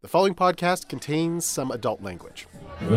The following podcast contains some adult language.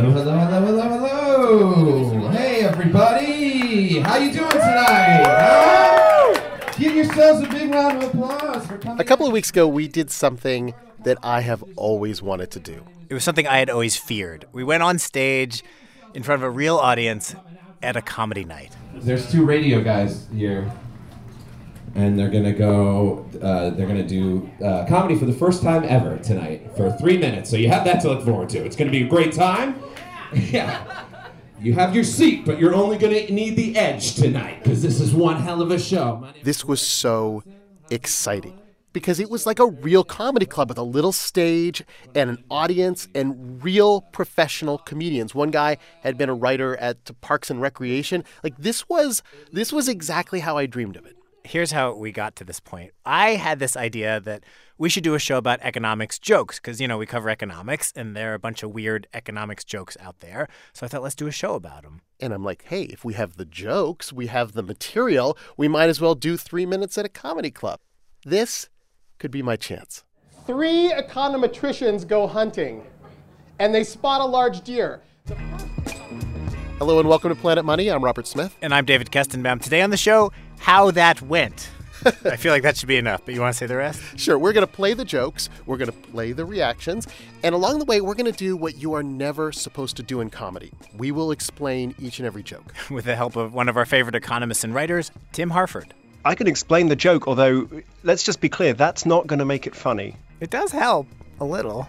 Hello. Hey, everybody. How you doing tonight? Huh? Give yourselves a big round of applause for coming. A couple of weeks ago, we did something that I have always wanted to do. It was something I had always feared. We went on stage in front of a real audience at a comedy night. There's two radio guys here, and they're going to do comedy for the first time ever tonight for 3 minutes. So you have that to look forward to. It's going to be a great time. Yeah. You have your seat, but you're only going to need the edge tonight because this is one hell of a show. This was so exciting because it was like a real comedy club with a little stage and an audience and real professional comedians. One guy had been a writer at Parks and Recreation. Like this was exactly how I dreamed of it. Here's how we got to this point. I had this idea that we should do a show about economics jokes because, we cover economics and there are a bunch of weird economics jokes out there. So I thought, let's do a show about them. And I'm like, hey, if we have the jokes, we have the material, we might as well do 3 minutes at a comedy club. This could be my chance. 3 econometricians go hunting and they spot a large deer. Hello and welcome to Planet Money. I'm Robert Smith. And I'm David Kestenbaum. Today on the show, how that went. I feel like that should be enough, but you want to say the rest? Sure. We're going to play the jokes. We're going to play the reactions. And along the way, we're going to do what you are never supposed to do in comedy. We will explain each and every joke. With the help of one of our favorite economists and writers, Tim Harford. I can explain the joke, although, let's just be clear, that's not going to make it funny. It does help a little.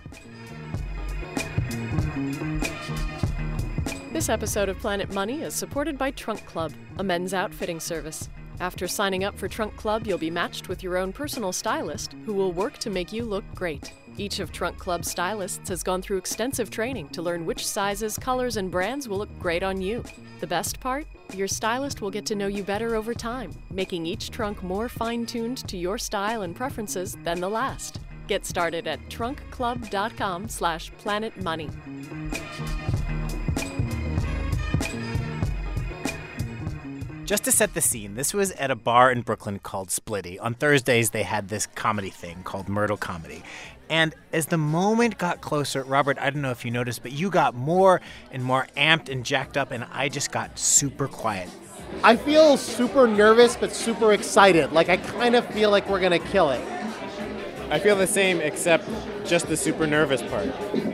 This episode of Planet Money is supported by Trunk Club, a men's outfitting service. After signing up for Trunk Club, you'll be matched with your own personal stylist who will work to make you look great. Each of Trunk Club's stylists has gone through extensive training to learn which sizes, colors, and brands will look great on you. The best part? Your stylist will get to know you better over time, making each trunk more fine-tuned to your style and preferences than the last. Get started at trunkclub.com/planetmoney. Just to set the scene, this was at a bar in Brooklyn called Splitty. On Thursdays, they had this comedy thing called Myrtle Comedy. And as the moment got closer, Robert, I don't know if you noticed, but you got more and more amped and jacked up, and I just got super quiet. I feel super nervous, but super excited. Like, I kind of feel like we're going to kill it. I feel the same, except just the super nervous part.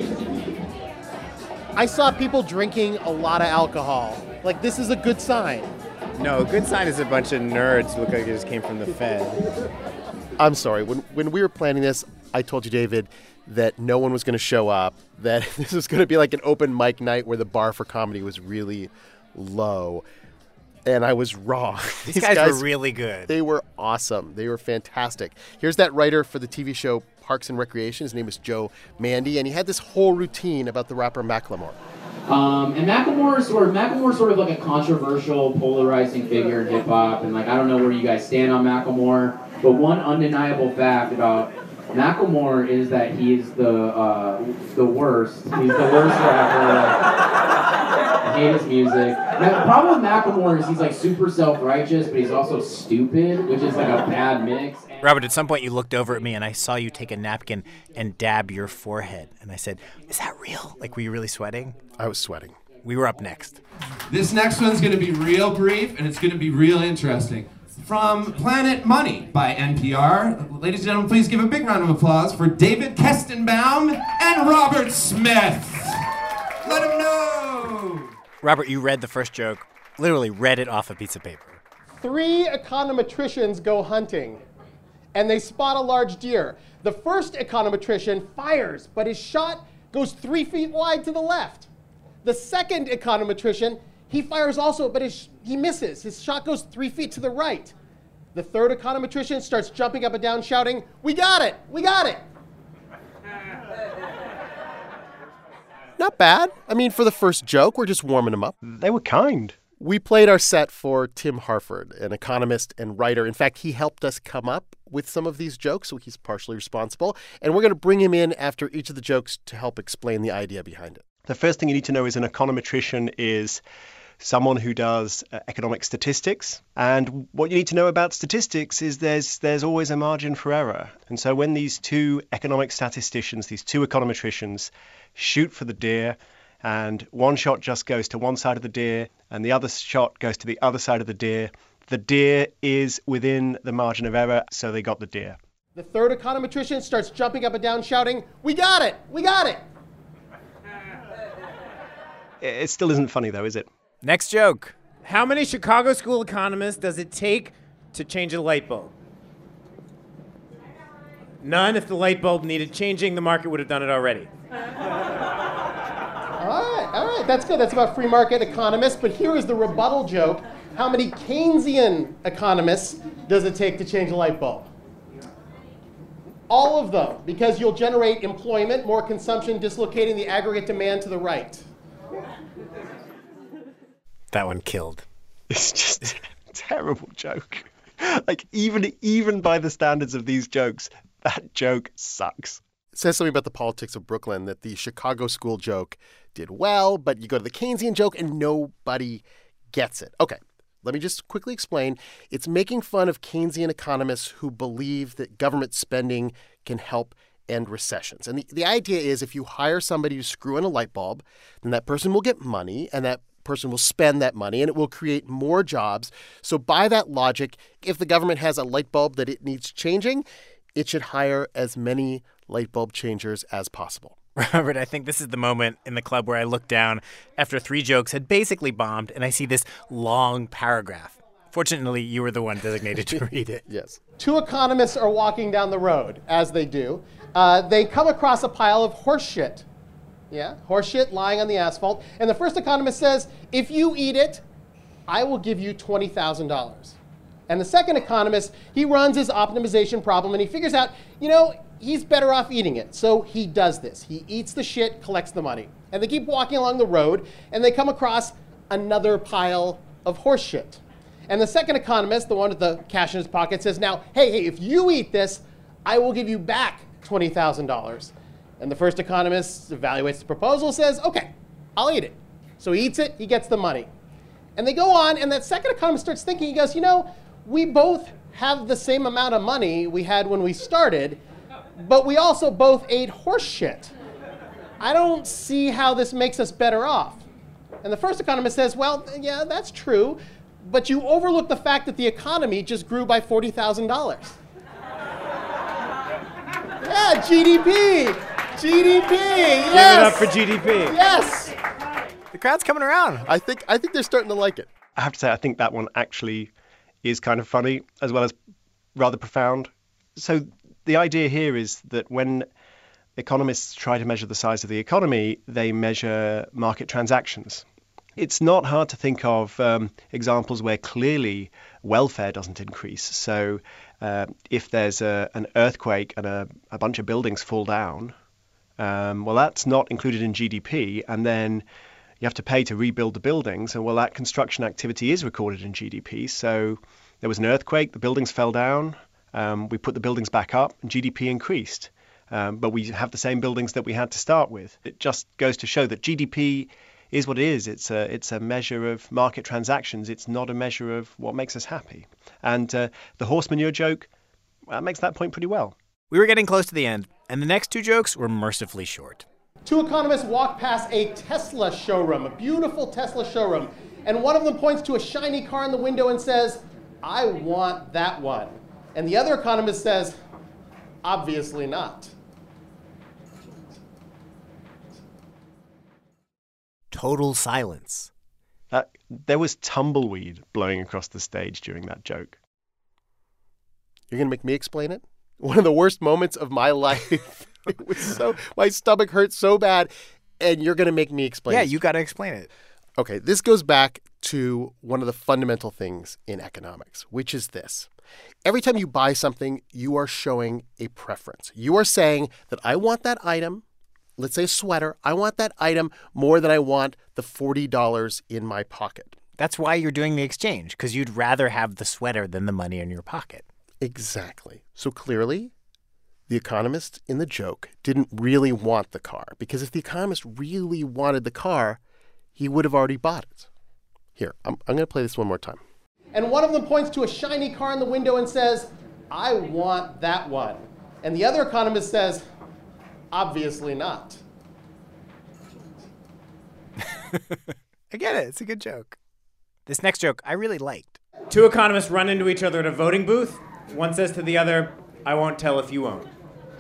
I saw people drinking a lot of alcohol. Like, this is a good sign. No, a good sign is a bunch of nerds who look like they just came from the Fed. I'm sorry. When we were planning this, I told you, David, that no one was going to show up, that this was going to be like an open mic night where the bar for comedy was really low. And I was wrong. These guys were really good. They were awesome. They were fantastic. Here's that writer for the TV show Parks and Recreation. His name is Joe Mandy, and he had this whole routine about the rapper Macklemore. And Macklemore is sort of like a controversial, polarizing figure in hip-hop, and I don't know where you guys stand on Macklemore, but one undeniable fact about Macklemore is that he is the worst. He's the worst rapper. I hate his music. Now, the problem with Macklemore is he's super self-righteous, but he's also stupid, which is a bad mix. Robert, at some point you looked over at me and I saw you take a napkin and dab your forehead. And I said, is that real? Were you really sweating? I was sweating. We were up next. This next one's going to be real brief, and it's going to be real interesting. From Planet Money by NPR, ladies and gentlemen, please give a big round of applause for David Kestenbaum and Robert Smith. Let them know. Robert, you read the first joke, literally read it off a piece of paper. 3 econometricians go hunting and they spot a large deer. The first econometrician fires, but his shot goes 3 feet wide to the left. The second econometrician, he fires also, but he misses. His shot goes 3 feet to the right. The third econometrician starts jumping up and down, shouting, "We got it! We got it!" Not bad. I mean, for the first joke, we're just warming them up. They were kind. We played our set for Tim Harford, an economist and writer. In fact, he helped us come up with some of these jokes, so he's partially responsible. And we're going to bring him in after each of the jokes to help explain the idea behind it. The first thing you need to know as an econometrician is someone who does economic statistics. And what you need to know about statistics is there's always a margin for error. And so when these two economic statisticians, these two econometricians, shoot for the deer, and one shot just goes to one side of the deer, and the other shot goes to the other side of the deer is within the margin of error, so they got the deer. The third econometrician starts jumping up and down shouting, "We got it! We got it!" It still isn't funny, though, is it? Next joke. How many Chicago school economists does it take to change a light bulb? None. If the light bulb needed changing, the market would have done it already. All right, that's good. That's about free market economists. But here is the rebuttal joke. How many Keynesian economists does it take to change a light bulb? All of them, because you'll generate employment, more consumption, dislocating the aggregate demand to the right. That one killed. It's just a terrible joke. Like, even by the standards of these jokes, that joke sucks. It says something about the politics of Brooklyn that the Chicago school joke did well, but you go to the Keynesian joke and nobody gets it. Okay, let me just quickly explain. It's making fun of Keynesian economists who believe that government spending can help end recessions. And the idea is if you hire somebody to screw in a light bulb, then that person will get money, and that person will spend that money, and it will create more jobs. So by that logic, if the government has a light bulb that it needs changing, it should hire as many light bulb changers as possible. Robert, I think this is the moment in the club where I look down after 3 jokes had basically bombed, and I see this long paragraph. Fortunately, you were the one designated to read it. Yes. 2 economists are walking down the road, as they do. They come across a pile of horse shit. Yeah, horse shit lying on the asphalt. And the first economist says, if you eat it, I will give you $20,000. And the second economist, he runs his optimization problem, and he figures out, he's better off eating it. So he does this. He eats the shit, collects the money. And they keep walking along the road, and they come across another pile of horse shit. And the second economist, the one with the cash in his pocket, says, now, hey, if you eat this, I will give you back $20,000. And the first economist evaluates the proposal, says, okay, I'll eat it. So he eats it, he gets the money. And they go on, and that second economist starts thinking, he goes, we both have the same amount of money we had when we started, but we also both ate horse shit. I don't see how this makes us better off. And the first economist says, well, yeah, that's true, but you overlook the fact that the economy just grew by $40,000. Yeah, GDP! GDP, yes! Give it up for GDP. Yes! The crowd's coming around. I think they're starting to like it. I have to say, I think that one actually is kind of funny as well as rather profound. So the idea here is that when economists try to measure the size of the economy, they measure market transactions. It's not hard to think of examples where clearly welfare doesn't increase. So if there's an earthquake and a bunch of buildings fall down, well, that's not included in GDP, and then you have to pay to rebuild the buildings, and well, that construction activity is recorded in GDP. So there was an earthquake, the buildings fell down, we put the buildings back up, and GDP increased. But we have the same buildings that we had to start with. It just goes to show that GDP is what it is. It's a measure of market transactions. It's not a measure of what makes us happy. And the horse manure joke makes that point pretty well. We were getting close to the end, and the next 2 jokes were mercifully short. 2 economists walk past a Tesla showroom, a beautiful Tesla showroom, and one of them points to a shiny car in the window and says, I want that one. And the other economist says, obviously not. Total silence. There was tumbleweed blowing across the stage during that joke. You're going to make me explain it? One of the worst moments of my life. It was my stomach hurt so bad, and you're going to make me explain it. Yeah, you got to explain it. Okay, this goes back to one of the fundamental things in economics, which is this. Every time you buy something, you are showing a preference. You are saying that I want that item, let's say a sweater, I want that item more than I want the $40 in my pocket. That's why you're doing the exchange, because you'd rather have the sweater than the money in your pocket. Exactly. So clearly, the economist in the joke didn't really want the car, because if the economist really wanted the car, he would have already bought it. Here, I'm going to play this one more time. And one of them points to a shiny car in the window and says, I want that one. And the other economist says, obviously not. I get it. It's a good joke. This next joke I really liked. Two economists run into each other at a voting booth. One says to the other, I won't tell if you won't.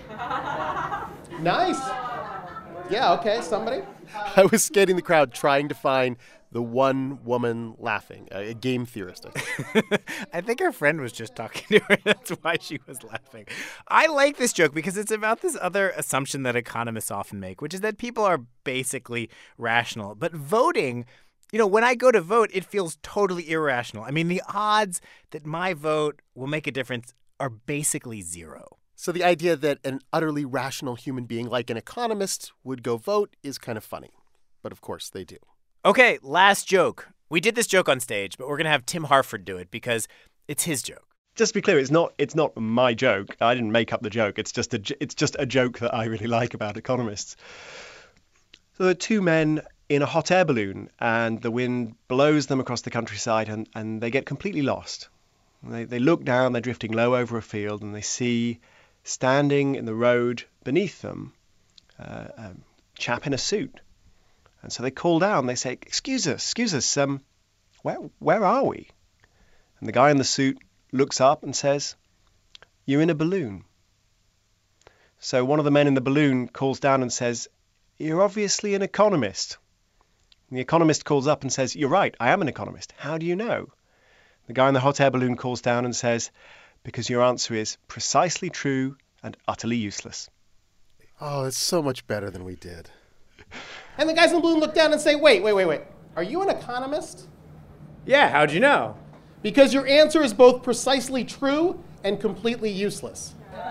Nice. Yeah, okay, somebody. I was scanning the crowd trying to find the one woman laughing, a game theorist, I think. I think her friend was just talking to her. That's why she was laughing. I like this joke because it's about this other assumption that economists often make, which is that people are basically rational. But voting, when I go to vote, it feels totally irrational. I mean, the odds that my vote will make a difference are basically zero. So the idea that an utterly rational human being like an economist would go vote is kind of funny. But of course they do. Okay, last joke. We did this joke on stage, but we're going to have Tim Harford do it because it's his joke. Just to be clear, it's not my joke. I didn't make up the joke. It's just a joke that I really like about economists. So there are two men in a hot air balloon, and the wind blows them across the countryside, and they get completely lost. They look down, they're drifting low over a field, and they see standing in the road beneath them a chap in a suit. And so they call down, they say, excuse us, where are we? And the guy in the suit looks up and says, you're in a balloon. So one of the men in the balloon calls down and says, you're obviously an economist. And the economist calls up and says, you're right, I am an economist. How do you know? The guy in the hot air balloon calls down and says, because your answer is precisely true and utterly useless. Oh, it's so much better than we did. And the guys in the balloon look down and say, wait. Are you an economist? Yeah, how'd you know? Because your answer is both precisely true and completely useless.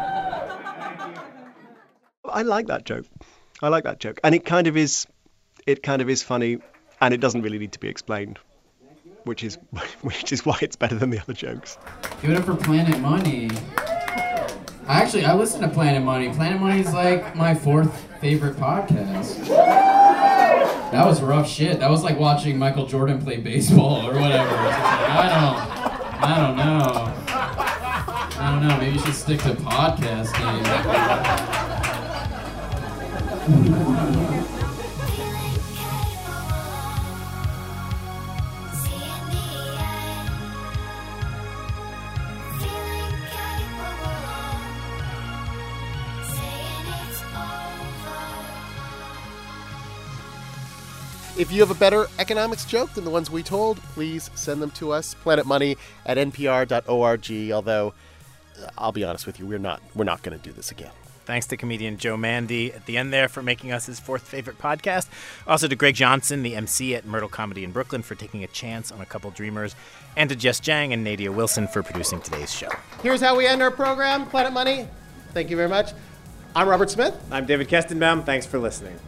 I like that joke. And it kind of is funny, and it doesn't really need to be explained, which is why it's better than the other jokes. Give it up for Planet Money. I listen to Planet Money. Planet Money is like my fourth favorite podcast. That was rough shit. That was like watching Michael Jordan play baseball or whatever. I don't know. Maybe you should stick to podcasting. If you have a better economics joke than the ones we told, please send them to us, planetmoney@npr.org. Although, I'll be honest with you, we're not going to do this again. Thanks to comedian Joe Mandy at the end there for making us his fourth favorite podcast. Also to Greg Johnson, the MC at Myrtle Comedy in Brooklyn, for taking a chance on a couple dreamers. And to Jess Jang and Nadia Wilson for producing today's show. Here's how we end our program, Planet Money. Thank you very much. I'm Robert Smith. I'm David Kestenbaum. Thanks for listening.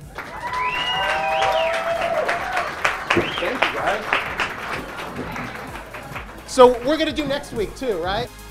Thank you, guys. So we're going to do next week, too, right?